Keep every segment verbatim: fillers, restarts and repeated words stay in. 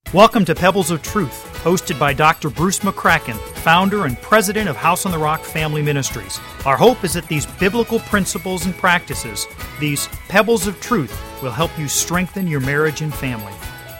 Welcome to Pebbles of Truth, hosted by Doctor Bruce McCracken, founder and president of House on the Rock Family Ministries. Our hope is that these biblical principles and practices, these pebbles of truth, will help you strengthen your marriage and family.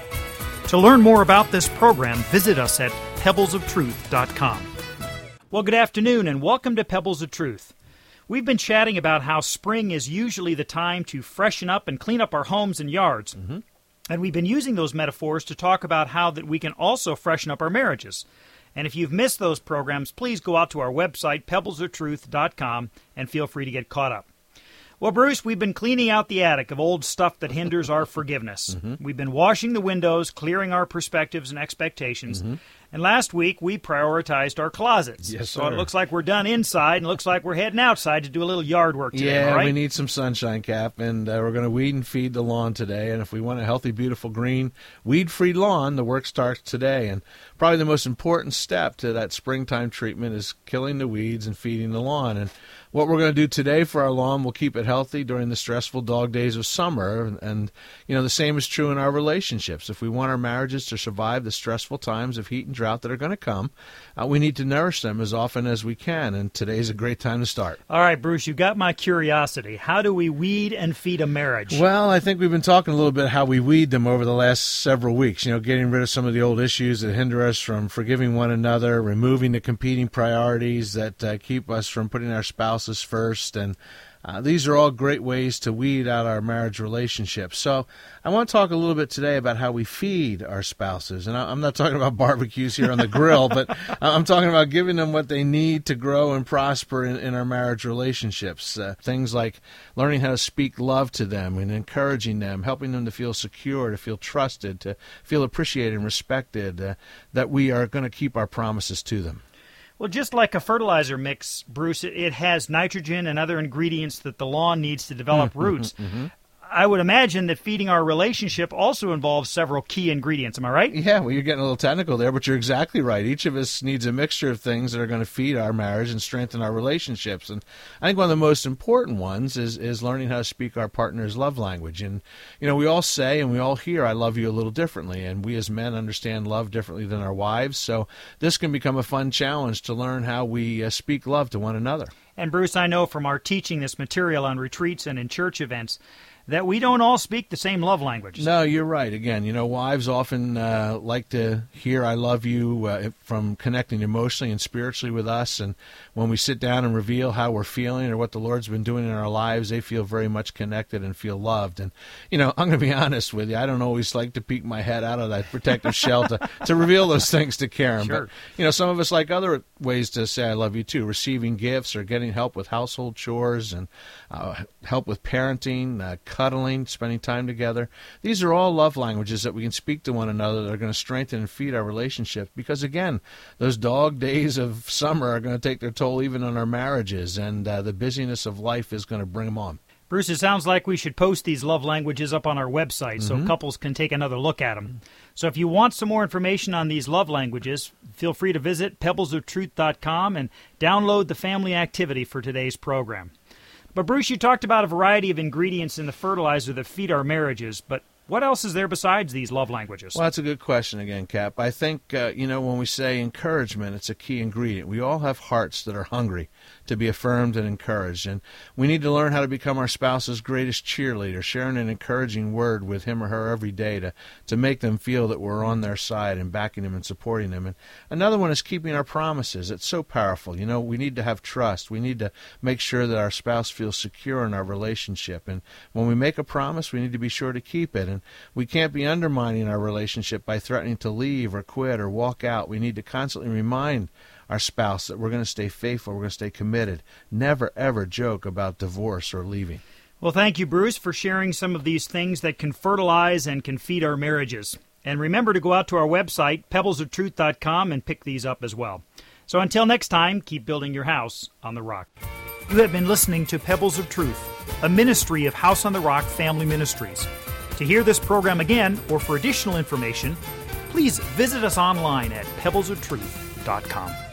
To learn more about this program, visit us at pebbles of truth dot com. Well, good afternoon and welcome to Pebbles of Truth. We've been chatting about how spring is usually the time to freshen up and clean up our homes and yards. Mm-hmm. And we've been using those metaphors to talk about how that we can also freshen up our marriages. And if you've missed those programs, please go out to our website, pebbles of truth dot com, and feel free to get caught up. Well, Bruce, we've been cleaning out the attic of old stuff that hinders our forgiveness. Mm-hmm. We've been washing the windows, clearing our perspectives and expectations. Mm-hmm. And last week, we prioritized our closets. Yes, so sir. it looks like we're done inside, and looks like we're heading outside to do a little yard work today, yeah, right? we need some sunshine, Cap, and uh, we're going to weed and feed the lawn today. And if we want a healthy, beautiful, green, weed-free lawn, the work starts today. And probably the most important step to that springtime treatment is killing the weeds and feeding the lawn. And what we're going to do today for our lawn will keep it healthy during the stressful dog days of summer. And, and, you know, the same is true in our relationships. If we want our marriages to survive the stressful times of heat and drought that are going to come, uh, we need to nourish them as often as we can. And today's a great time to start. All right, Bruce, you got my curiosity. How do we weed and feed a marriage? Well, I think we've been talking a little bit how we weed them over the last several weeks. You know, getting rid of some of the old issues that hinder us from forgiving one another, removing the competing priorities that uh, keep us from putting our spouses first, and uh, these are all great ways to weed out our marriage relationships. So I want to talk a little bit today about how we feed our spouses. And I, I'm not talking about barbecues here on the grill, but I'm talking about giving them what they need to grow and prosper in, in our marriage relationships. Uh, things like learning how to speak love to them and encouraging them, helping them to feel secure, to feel trusted, to feel appreciated and respected, uh, that we are going to keep our promises to them. Well, just like a fertilizer mix, Bruce, it, it has nitrogen and other ingredients that the lawn needs to develop mm-hmm, roots. Mm-hmm. I would imagine that feeding our relationship also involves several key ingredients. Am I right? Yeah, well, you're getting a little technical there, but you're exactly right. Each of us needs a mixture of things that are going to feed our marriage and strengthen our relationships. And I think one of the most important ones is, is learning how to speak our partner's love language. And, you know, we all say and we all hear, I love you a little differently. And we as men understand love differently than our wives. So this can become a fun challenge to learn how we uh, speak love to one another. And, Bruce, I know from our teaching this material on retreats and in church events that we don't all speak the same love languages. No, you're right. Again, you know, wives often uh, like to hear I love you uh, from connecting emotionally and spiritually with us. And when we sit down and reveal how we're feeling or what the Lord's been doing in our lives, they feel very much connected and feel loved. And, you know, I'm going to be honest with you. I don't always like to peek my head out of that protective shell to, to reveal those things to Karen. Sure. But, you know, some of us like other ways to say I love you too, receiving gifts or getting help with household chores and uh, help with parenting, uh, cuddling, spending time together. These are all love languages that we can speak to one another that are going to strengthen and feed our relationship because, again, those dog days of summer are going to take their toll even on our marriages, and uh, the busyness of life is going to bring them on. Bruce, it sounds like we should post these love languages up on our website so mm-hmm. couples can take another look at them. So if you want some more information on these love languages, feel free to visit pebbles of truth dot com and download the family activity for today's program. But, Bruce, you talked about a variety of ingredients in the fertilizer that feed our marriages, but what else is there besides these love languages? Well, that's a good question again, Cap. I think, uh, you know, when we say encouragement, it's a key ingredient. We all have hearts that are hungry to be affirmed and encouraged, and we need to learn how to become our spouse's greatest cheerleader, sharing an encouraging word with him or her every day to, to make them feel that we're on their side and backing them and supporting them. And another one is keeping our promises. It's so powerful. You know, we need to have trust. We need to make sure that our spouse feels secure in our relationship. And when we make a promise, we need to be sure to keep it. And we can't be undermining our relationship by threatening to leave or quit or walk out. We need to constantly remind our spouse that we're going to stay faithful, we're going to stay committed. Never, ever joke about divorce or leaving. Well, thank you, Bruce, for sharing some of these things that can fertilize and can feed our marriages. And remember to go out to our website, pebbles of truth dot com, and pick these up as well. So until next time, keep building your house on the rock. You have been listening to Pebbles of Truth, a ministry of House on the Rock Family Ministries. To hear this program again or for additional information, please visit us online at pebbles of truth dot com.